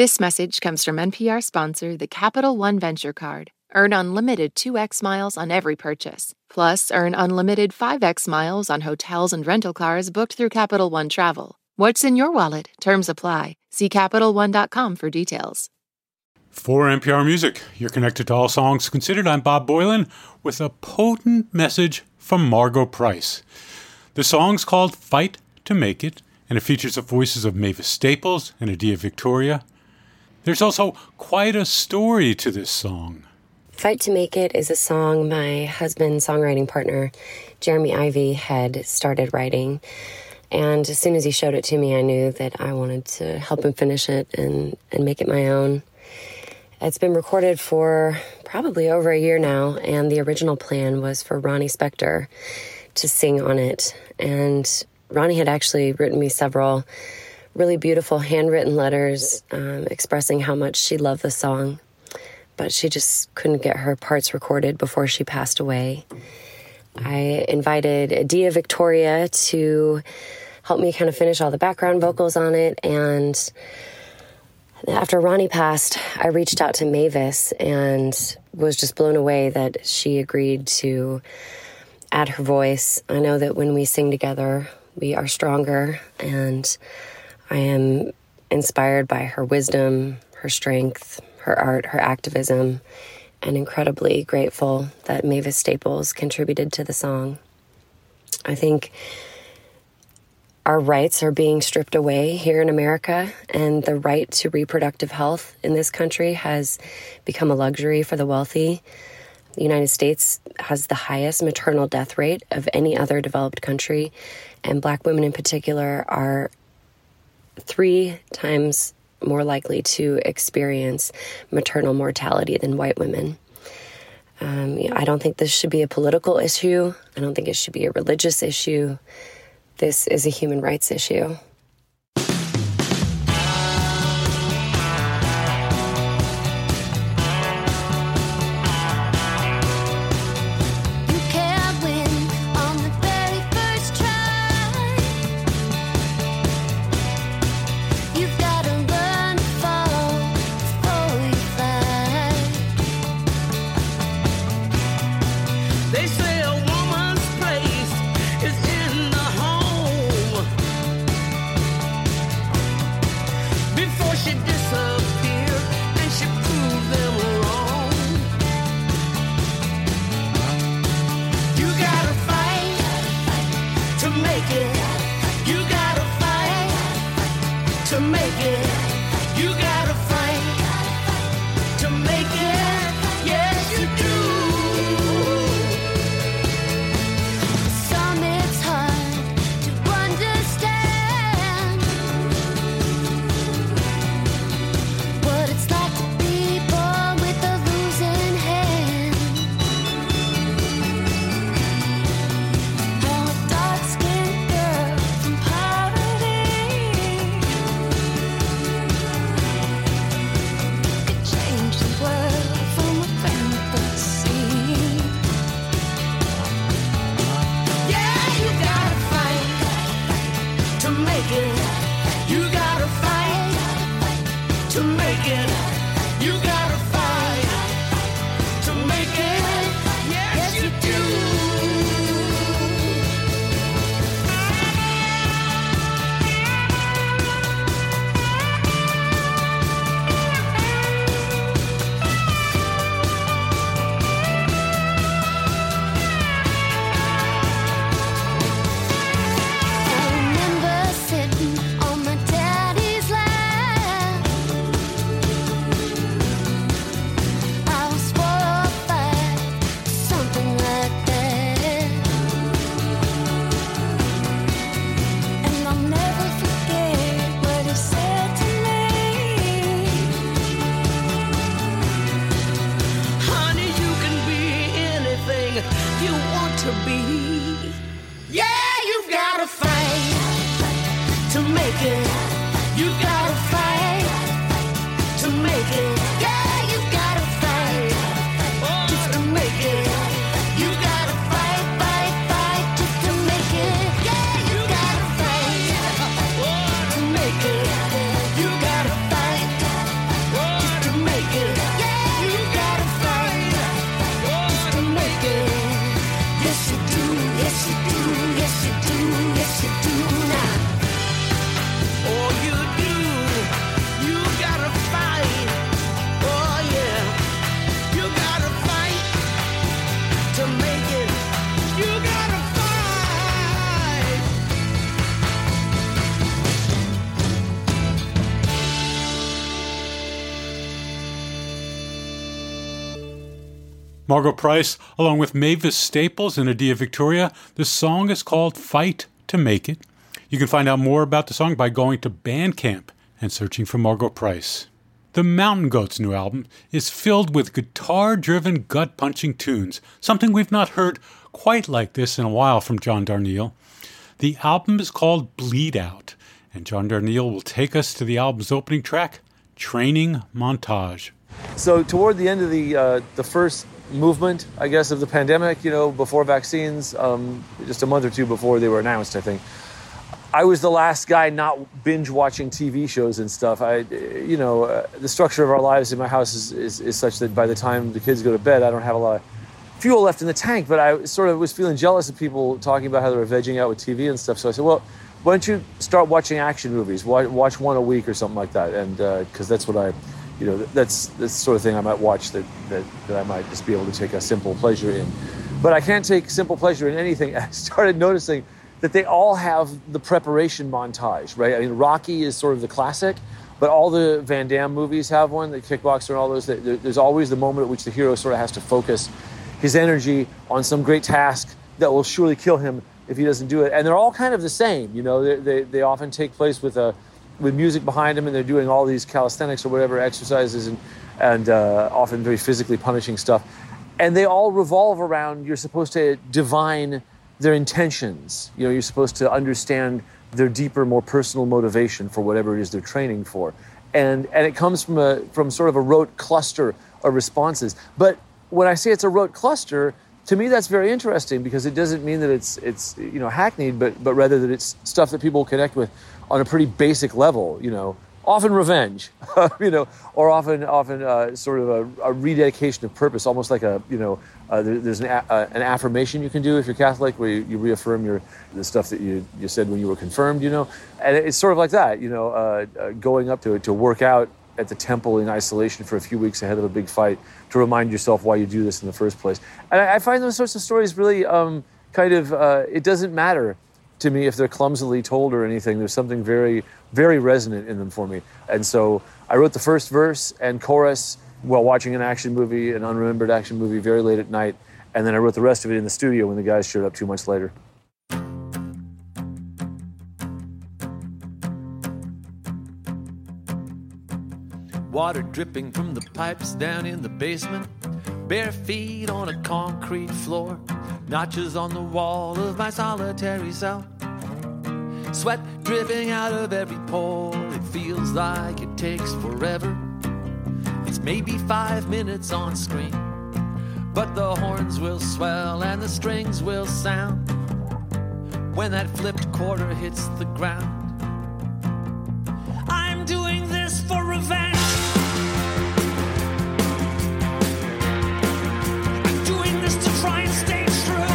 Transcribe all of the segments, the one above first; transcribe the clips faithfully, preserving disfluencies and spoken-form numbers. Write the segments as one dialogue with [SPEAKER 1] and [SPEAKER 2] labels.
[SPEAKER 1] This message comes from N P R sponsor, the Capital One Venture Card. Earn unlimited two x miles on every purchase. Plus, earn unlimited five x miles on hotels and rental cars booked through Capital One Travel. What's in your wallet? Terms apply. See Capital One dot com for details.
[SPEAKER 2] For N P R Music, you're connected to All Songs Considered. I'm Bob Boylan with a potent message from Margo Price. The song's called Fight to Make It, and it features the voices of Mavis Staples and Adia Victoria. There's also quite a story to this song.
[SPEAKER 3] Fight to Make It is a song my husband's songwriting partner, Jeremy Ivy, had started writing. And as soon as he showed it to me, I knew that I wanted to help him finish it and, and make it my own. It's been recorded for probably over a year now, and the original plan was for Ronnie Spector to sing on it. And Ronnie had actually written me several really beautiful handwritten letters um, expressing how much she loved the song, but she just couldn't get her parts recorded before she passed away. I invited Adia Victoria to help me kind of finish all the background vocals on it, and after Ronnie passed, I reached out to Mavis and was just blown away that she agreed to add her voice. I know that when we sing together, we are stronger, and I am inspired by her wisdom, her strength, her art, her activism, and incredibly grateful that Mavis Staples contributed to the song. I think our rights are being stripped away here in America, and the right to reproductive health in this country has become a luxury for the wealthy. The United States has the highest maternal death rate of any other developed country, and Black women in particular are three times more likely to experience maternal mortality than white women. Um, I don't think this should be a political issue. I don't think it should be a religious issue. This is a human rights issue.
[SPEAKER 2] Margo Price, along with Mavis Staples and Adia Victoria. The song is called Fight to Make It. You can find out more about the song by going to Bandcamp and searching for Margo Price. The Mountain Goats' new album is filled with guitar-driven, gut-punching tunes, something we've not heard quite like this in a while from John Darnielle. The album is called Bleed Out, and John Darnielle will take us to the album's opening track, Training Montage.
[SPEAKER 4] So toward the end of the uh, the first movement, I guess, of the pandemic, you know, before vaccines, um, just a month or two before they were announced, I think, I was the last guy not binge watching T V shows and stuff. I, you know, uh, the structure of our lives in my house is, is, is such that by the time the kids go to bed, I don't have a lot of fuel left in the tank. But I sort of was feeling jealous of people talking about how they were vegging out with T V and stuff. So I said, well, why don't you start watching action movies? Watch, watch one a week or something like that. And because uh, that's what I, you know, that's, that's the sort of thing I might watch that, that, that I might just be able to take a simple pleasure in. But I can't take simple pleasure in anything. I started noticing that they all have the preparation montage, right? I mean, Rocky is sort of the classic, but all the Van Damme movies have one, the Kickboxer and all those. There's always the moment at which the hero sort of has to focus his energy on some great task that will surely kill him if he doesn't do it. And they're all kind of the same, you know. They they, they often take place with a with music behind them, and they're doing all these calisthenics or whatever exercises, and and uh, often very physically punishing stuff. And they all revolve around, you're supposed to divine their intentions. You know, you're supposed to understand their deeper, more personal motivation for whatever it is they're training for. And and it comes from a from sort of a rote cluster of responses. But when I say it's a rote cluster, to me that's very interesting, because it doesn't mean that it's it's you know hackneyed, but but rather that it's stuff that people connect with on a pretty basic level, you know. Often revenge, you know, or often, often uh, sort of a, a rededication of purpose, almost like a, you know, uh, there, there's an, a, uh, an affirmation you can do if you're Catholic, where you, you reaffirm your the stuff that you, you said when you were confirmed, you know, and it's sort of like that, you know, uh, uh, going up to to work out at the temple in isolation for a few weeks ahead of a big fight to remind yourself why you do this in the first place. And I, I find those sorts of stories really um, kind of, uh, it doesn't matter to me if they're clumsily told or anything. There's something very, very resonant in them for me. And so I wrote the first verse and chorus while watching an action movie, an unremembered action movie, very late at night. And then I wrote the rest of it in the studio when the guys showed up two months later.
[SPEAKER 5] Water dripping from the pipes down in the basement. Bare feet on a concrete floor. Notches on the wall of my solitary cell. Sweat dripping out of every pore. It feels like it takes forever. It's maybe five minutes on screen, but the horns will swell and the strings will sound when that flipped quarter hits the ground. I'm doing this for revenge. I'm doing this to try and stay true.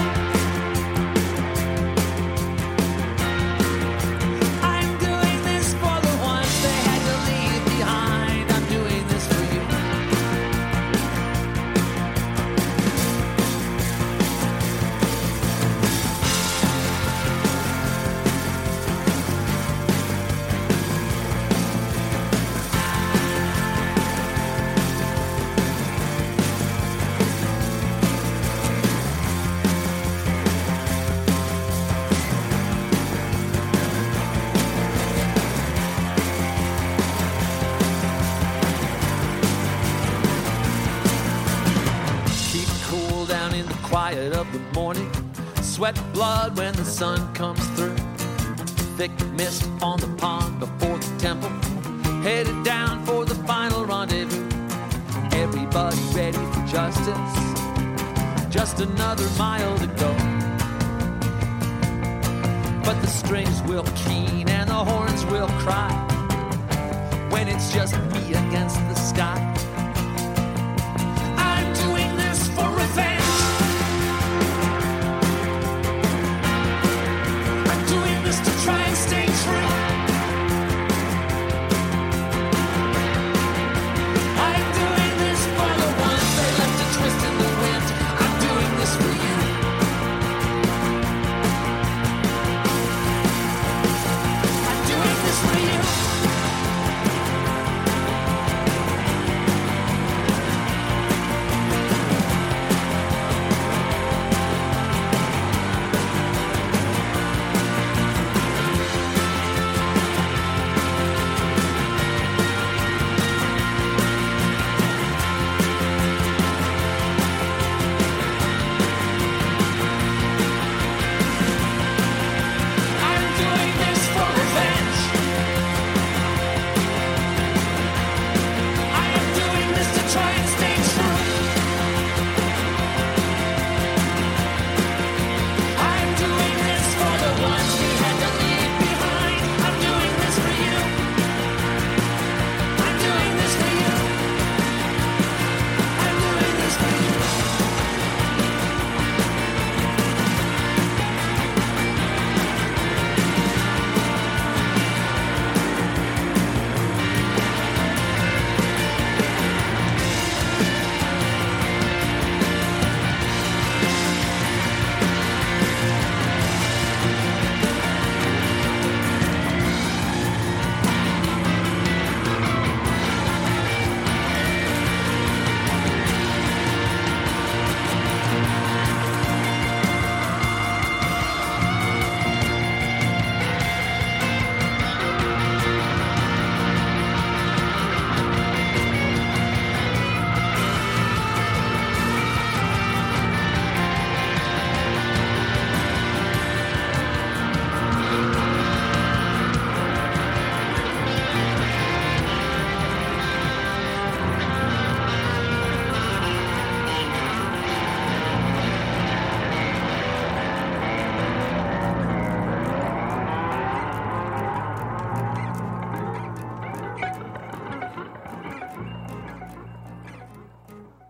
[SPEAKER 5] I'm doing this for the ones they had to leave behind. I'm doing this for you. Quiet of the morning, sweat blood when the sun comes through. Thick mist on the pond before the temple, headed down for the final rendezvous. Everybody ready for justice, just another mile to go. But the strings will keen and the horns will cry when it's just me against the sky. I'm doing this for revenge. Try and stay true. I'm doing this for the ones they left a twist in the wind. I'm doing this for you. I'm doing this for you.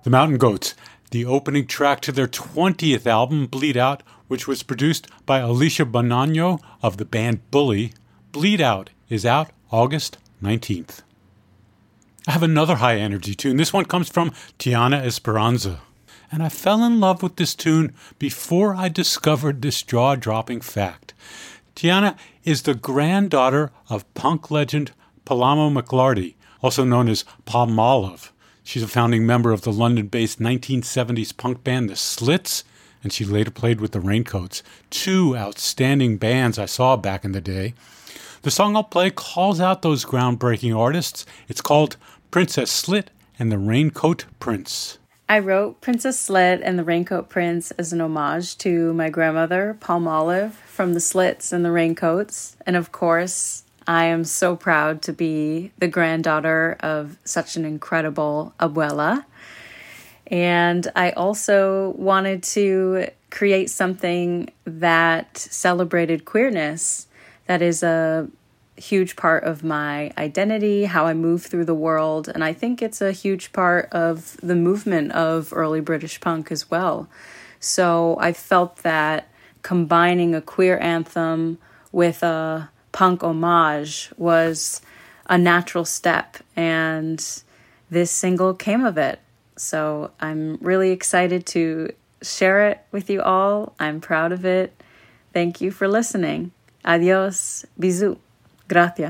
[SPEAKER 2] The Mountain Goats, the opening track to their twentieth album, Bleed Out, which was produced by Alicia Bonanno of the band Bully. Bleed Out is out August nineteenth. I have another high-energy tune. This one comes from Tiana Esperanza. And I fell in love with this tune before I discovered this jaw-dropping fact. Tiana is the granddaughter of punk legend Palamo McLarty, also known as Palmolive. She's a founding member of the London-based nineteen seventies punk band The Slits, and she later played with the Raincoats, two outstanding bands I saw back in the day. The song I'll play calls out those groundbreaking artists. It's called Princess Slit and the Raincoat Prince.
[SPEAKER 6] I wrote Princess Slit and the Raincoat Prince as an homage to my grandmother, Palmolive, from the Slits and the Raincoats. And of course, I am so proud to be the granddaughter of such an incredible abuela. And I also wanted to create something that celebrated queerness. That is a huge part of my identity, how I move through the world. And I think it's a huge part of the movement of early British punk as well. So I felt that combining a queer anthem with a punk homage was a natural step, and this single came of it. So I'm really excited to share it with you all. I'm proud of it. Thank you for listening. Adios. Bisous. Gracias.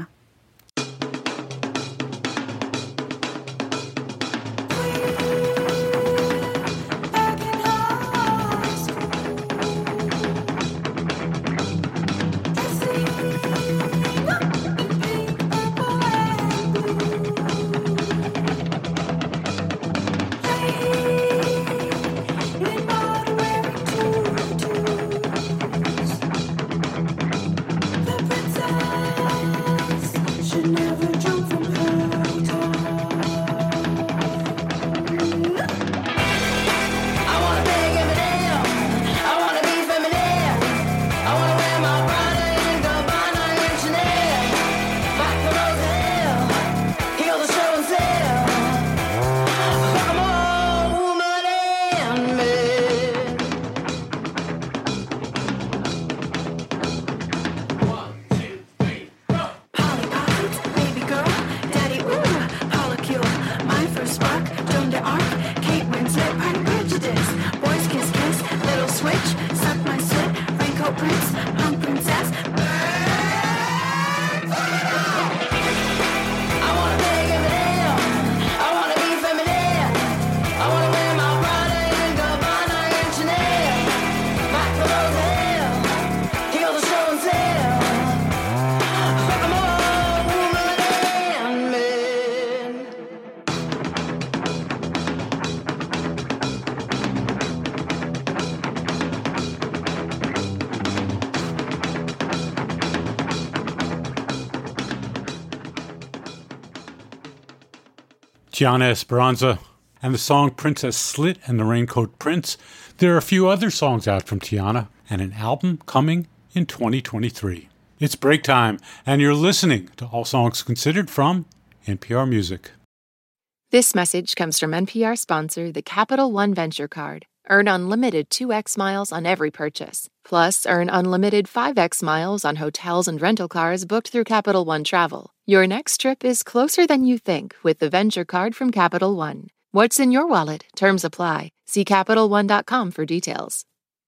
[SPEAKER 2] Tiana Esperanza and the song Princess Slit and the Raincoat Prince. There are a few other songs out from Tiana and an album coming in twenty twenty-three. It's break time, and you're listening to All Songs Considered from N P R Music.
[SPEAKER 1] This message comes from N P R sponsor, the Capital One Venture Card. Earn unlimited two x miles on every purchase. Plus, earn unlimited five x miles on hotels and rental cars booked through Capital One Travel. Your next trip is closer than you think with the Venture Card from Capital One. What's in your wallet? Terms apply. See Capital One dot com for details.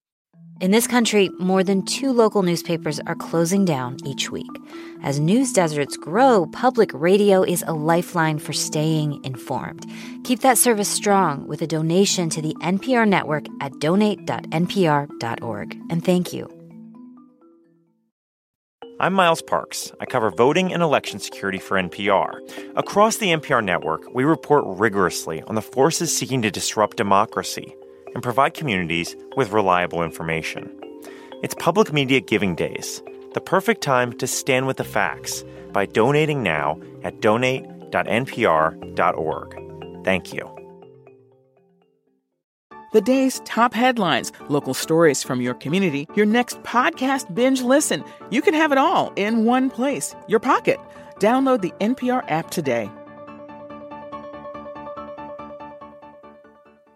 [SPEAKER 7] In this country, more than two local newspapers are closing down each week. As news deserts grow, public radio is a lifeline for staying informed. Keep that service strong with a donation to the N P R network at donate dot n p r dot org. And thank you.
[SPEAKER 8] I'm Miles Parks. I cover voting and election security for N P R. Across the N P R network, we report rigorously on the forces seeking to disrupt democracy and provide communities with reliable information. It's Public Media Giving Days, the perfect time to stand with the facts by donating now at donate dot n p r dot org. Thank you.
[SPEAKER 9] The day's top headlines, local stories from your community, your next podcast binge listen. You can have it all in one place, your pocket. Download the N P R app today.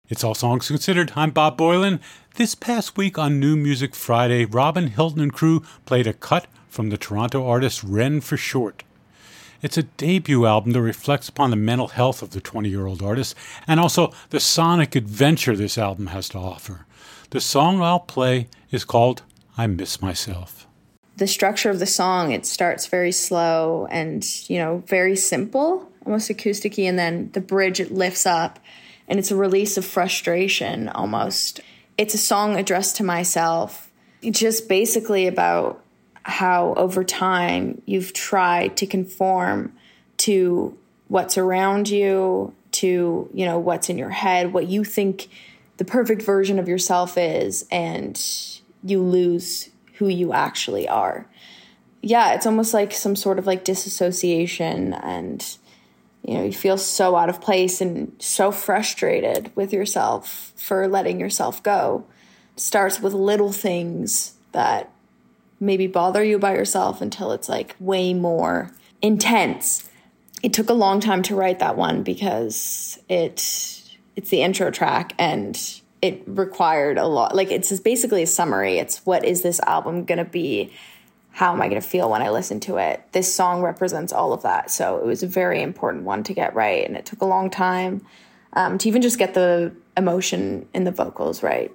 [SPEAKER 2] It's All Songs Considered. I'm Bob Boilen. This past week on New Music Friday, Robin Hilton and crew played a cut from the Toronto artist Ren for Short. It's a debut album that reflects upon the mental health of the twenty-year-old artist and also the sonic adventure this album has to offer. The song I'll play is called I Miss Myself.
[SPEAKER 10] The structure of the song, it starts very slow and, you know, very simple, almost acoustic-y, and then the bridge, it lifts up. And it's a release of frustration, almost. It's a song addressed to myself. It's just basically about how over time you've tried to conform to what's around you, to, you know, what's in your head, what you think the perfect version of yourself is, and you lose who you actually are. Yeah, it's almost like some sort of like disassociation, and you know, you feel so out of place and so frustrated with yourself for letting yourself go. It starts with little things that maybe bother you about yourself until it's like way more intense. It took a long time to write that one because it it's the intro track and it required a lot. Like, it's basically a summary. It's what is this album going to be? How am I going to feel when I listen to it? This song represents all of that. So it was a very important one to get right. And it took a long time um, to even just get the emotion in the vocals right.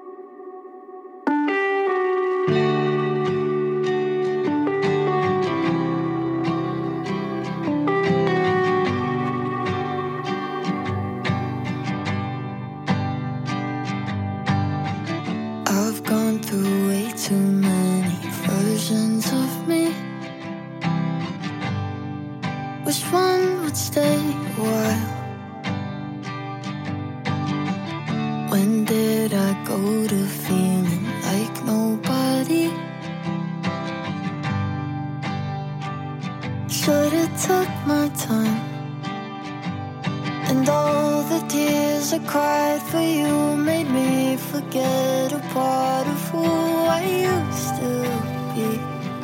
[SPEAKER 11] I've gone through way too many versions of me. Which one would stay a while? When did I go to feeling like nobody? Should've took my time. And all the tears I cried for you made me forget a part of who I used to be.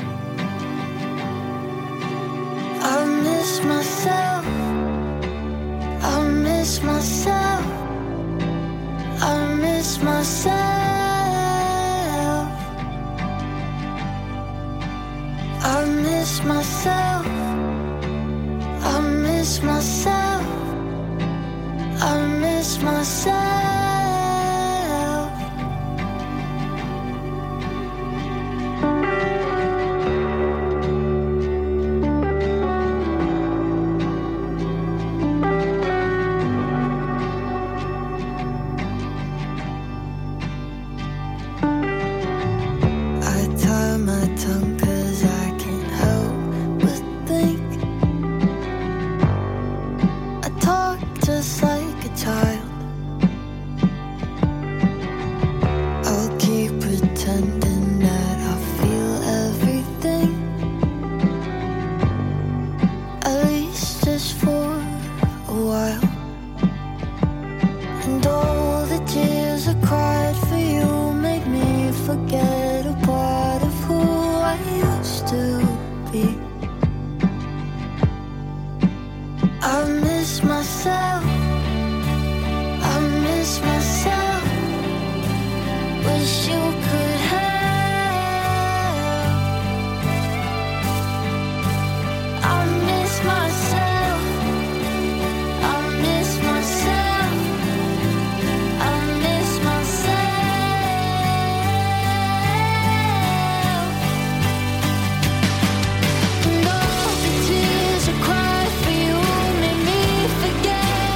[SPEAKER 11] I miss myself. I miss myself. I miss myself. I miss myself. I miss myself. I miss myself. I tie my tongue 'cause I can't help but think. I talk just like a child. I'll keep pretending that I feel everything, at least just for a while. And all the tears I cried for you made me forget a part of who I used to be. I miss myself. I miss myself. Wish you could have. I miss myself. I miss myself. I miss myself. And all the tears I cried for you made me forget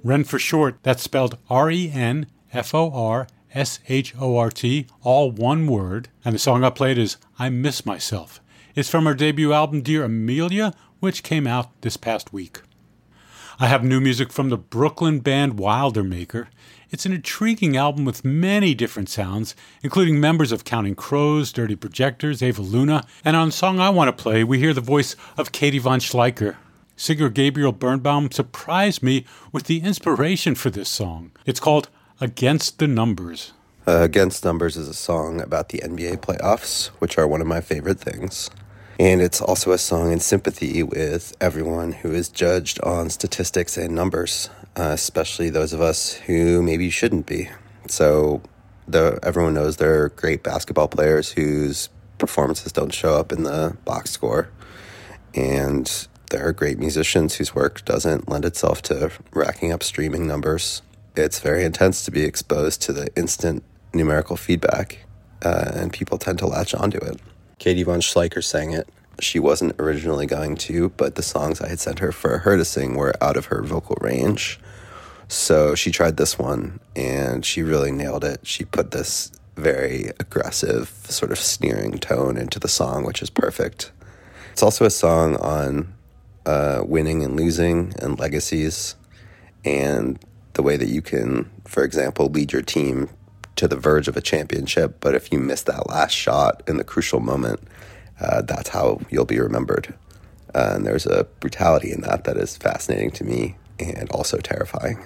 [SPEAKER 2] Ren for short, that's spelled R E N F O R S H O R T, all one word. And the song I played is I Miss Myself. It's from her debut album, Dear Amelia, which came out this past week. I have new music from the Brooklyn band Wildermaker. It's an intriguing album with many different sounds, including members of Counting Crows, Dirty Projectors, Ava Luna, and on the song I want to play, we hear the voice of Katie von Schleicher. Singer Gabriel Birnbaum surprised me with the inspiration for this song. It's called Against the Numbers.
[SPEAKER 12] Uh, Against Numbers is a song about the N B A playoffs, which are one of my favorite things. And it's also a song in sympathy with everyone who is judged on statistics and numbers, uh, especially those of us who maybe shouldn't be. So the, everyone knows there are great basketball players whose performances don't show up in the box score. And there are great musicians whose work doesn't lend itself to racking up streaming numbers. It's very intense to be exposed to the instant numerical feedback, uh, and people tend to latch onto it. Katie von Schleicher sang it. She wasn't originally going to, but the songs I had sent her for her to sing were out of her vocal range. So she tried this one, and she really nailed it. She put this very aggressive, sort of sneering tone into the song, which is perfect. It's also a song on uh, winning and losing and legacies, and the way that you can, for example, lead your team to the verge of a championship, but if you miss that last shot in the crucial moment, uh, that's how you'll be remembered. Uh, and there's a brutality in that that is fascinating to me and also terrifying.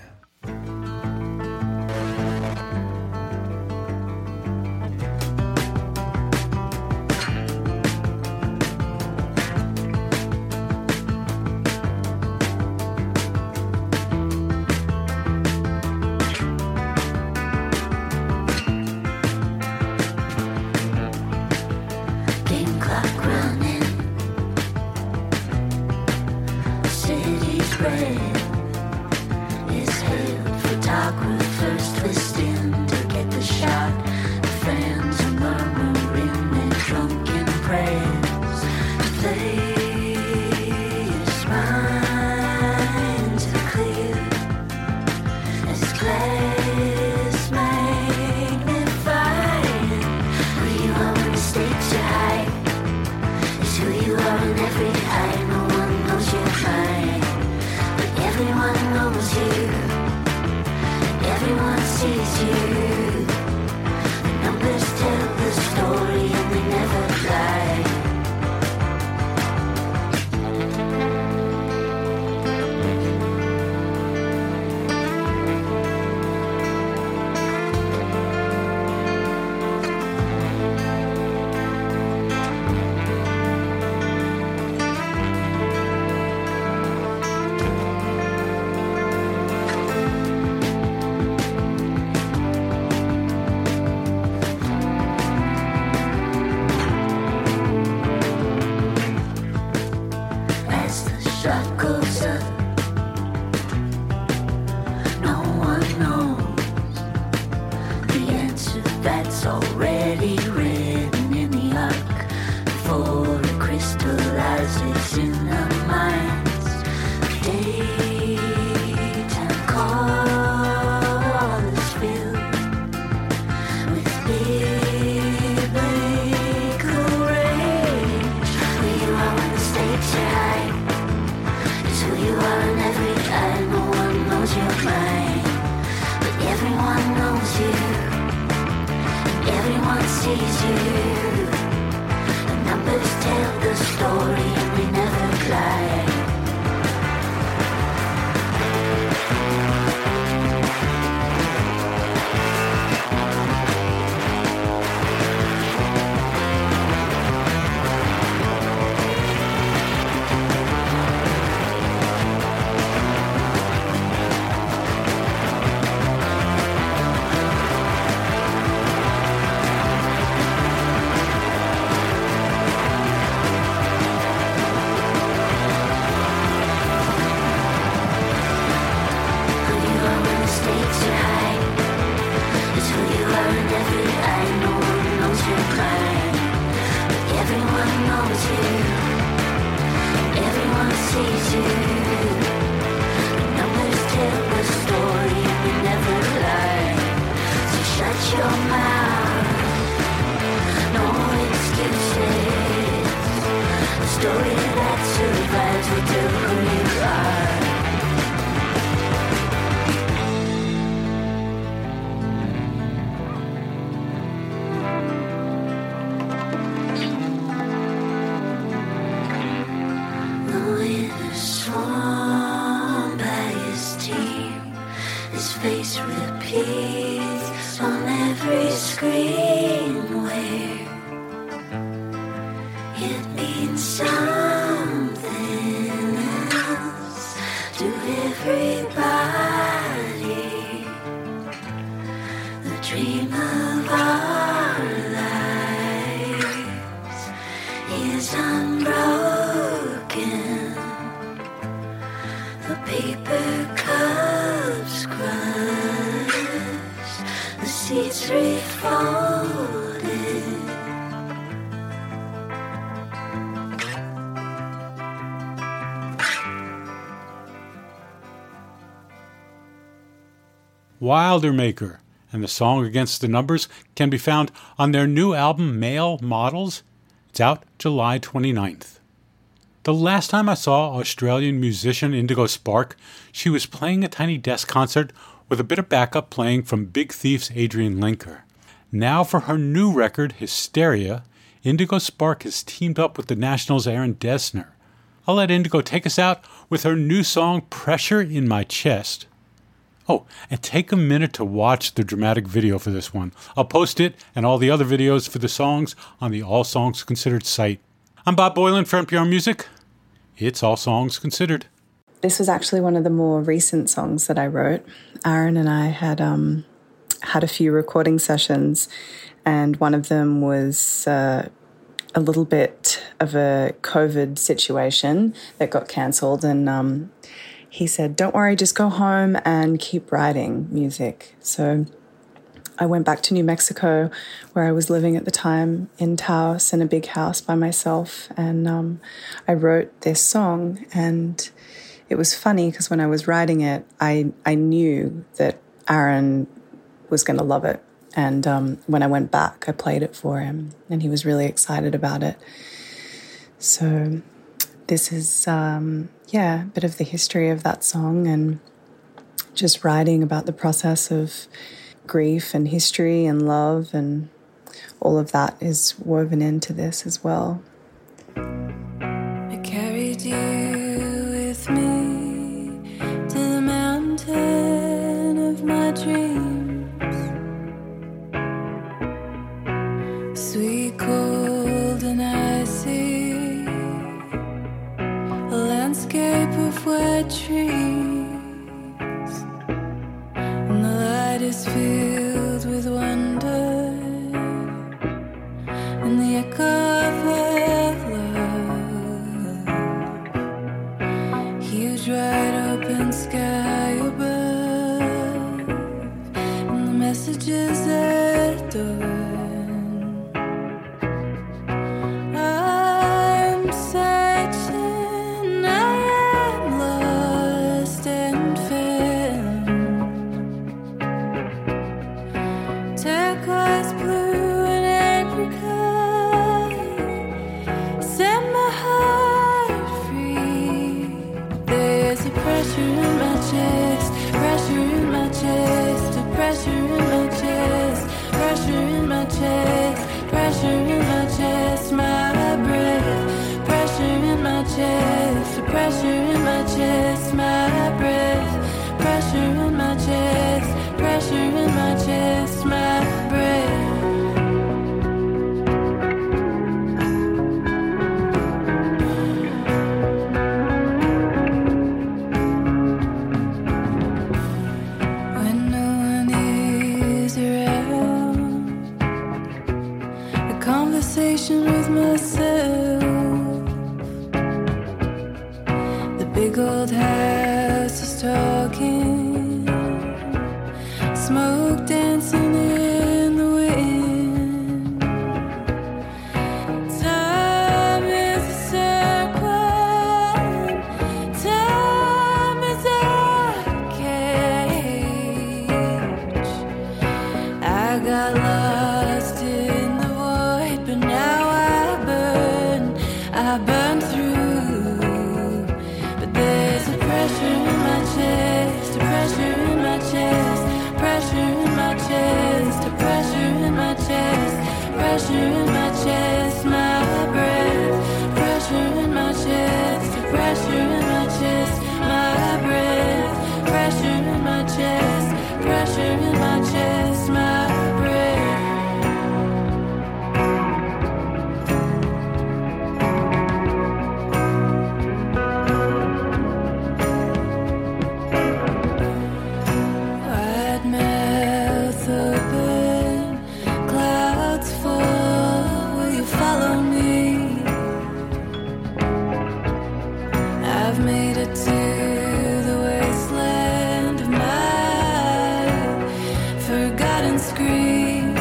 [SPEAKER 11] Everyone sees you. Numbers tell the story. His face repeats on every screen where it means something else to everybody. The dream of our lives is unbroken. The paper cups crushed, the seats refolded.
[SPEAKER 2] Wildermaker and the song Against the Numbers can be found on their new album Male Models. It's out July twenty-ninth. The last time I saw Australian musician Indigo Spark, she was playing a tiny desk concert with a bit of backup playing from Big Thief's Adrian Linker. Now for her new record, Hysteria, Indigo Spark has teamed up with the National's Aaron Dessner. I'll let Indigo take us out with her new song Pressure in My Chest. Oh, and take a minute to watch the dramatic video for this one. I'll post it and all the other videos for the songs on the All Songs Considered site. I'm Bob Boilen for N P R Music. It's All Songs Considered.
[SPEAKER 13] This was actually one of the more recent songs that I wrote. Aaron and I had um, had a few recording sessions, and one of them was uh, a little bit of a COVID situation that got cancelled, and um, he said, don't worry, just go home and keep writing music. So I went back to New Mexico, where I was living at the time, in Taos, in a big house by myself. And um, I wrote this song. And it was funny because when I was writing it, I, I knew that Aaron was going to love it. And um, when I went back, I played it for him, and he was really excited about it. So this is... Um, Yeah, a bit of the history of that song and just writing about the process of grief and history and love, and all of that is woven into this as well.
[SPEAKER 11] I carried you with me to the mountain of my dreams. Sweet, cold, and icy. A landscape of wet trees, and the light is filled with wonder, and the echo of our love. Huge wide open sky above, and the messages adored. I'm searching, I am lost and found. Turquoise blue and apricot set my heart free. There's a pressure in my chest, pressure in my chest, a pressure in my chest, pressure in my chest, pressure in my chest, my breath, pressure in my chest, pressure in my chest, my breath, pressure in my chest, pressure in my chest, my breath. When no one is around, a conversation with myself. The big old house is talking, smoke dancing in the wind. Time is a circle, time is a cage. I got lost in the void, but now I burn, I burn through. But there's a pressure in my chest, a pressure in my chest, pressure in my chest, a pressure in my chest, pressure in my chest, my breath, pressure in my chest, a pressure in my chest, my breath, pressure in my chest, pressure in my chest, my breath. Wide mouth open, clouds fall, will you follow me? I've made it to the wasteland of my forgotten screams.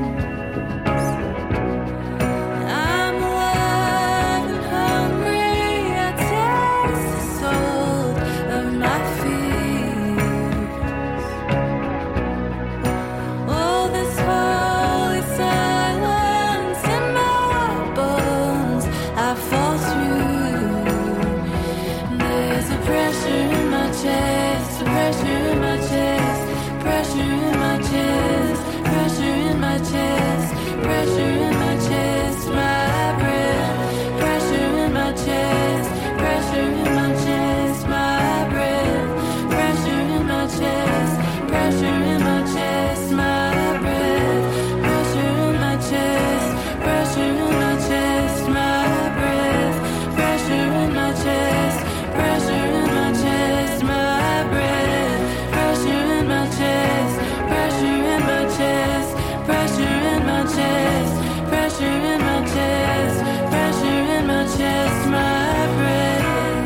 [SPEAKER 11] I'm alive and hungry, I taste the salt of my fears. Oh, this holy silence in my bones, I fall through. There's a pressure in my chest, a pressure in my chest, pressure in my chest, pressure in my chest, pressure in my chest, my breath, pressure in my chest, pressure in my chest, my breath, pressure in my chest, pressure in my chest, my breath, pressure in my chest, pressure in my chest, my breath, pressure in my chest, pressure in my chest, my breath, pressure in my chest, pressure in my chest, pressure in my chest, pressure in my chest, pressure in my chest, my breath.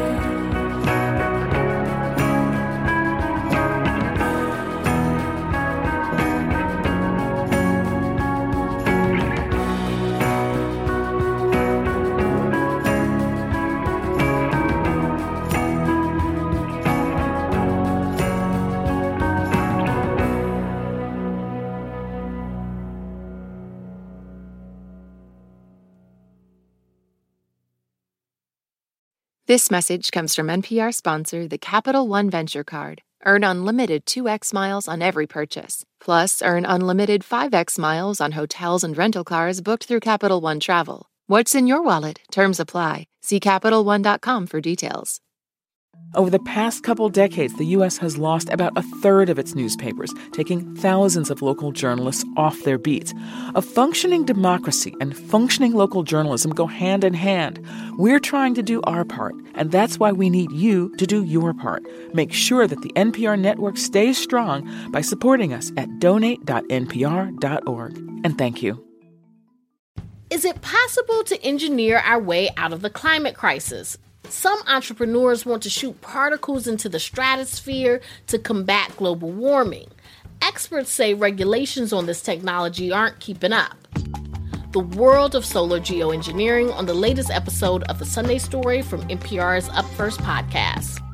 [SPEAKER 1] This message comes from N P R sponsor, the Capital One Venture Card. Earn unlimited two x miles on every purchase. Plus, earn unlimited five x miles on hotels and rental cars booked through Capital One Travel. What's in your wallet? Terms apply. See Capital One dot com for details.
[SPEAKER 9] Over the past couple decades, the U S has lost about a third of its newspapers, taking thousands of local journalists off their beats. A functioning democracy and functioning local journalism go hand in hand. We're trying to do our part, and that's why we need you to do your part. Make sure that the N P R network stays strong by supporting us at donate dot n p r dot org. And thank you.
[SPEAKER 14] Is it possible to engineer our way out of the climate crisis? Some entrepreneurs want to shoot particles into the stratosphere to combat global warming. Experts say regulations on this technology aren't keeping up. The world of solar geoengineering on the latest episode of The Sunday Story from N P R's Up First podcast.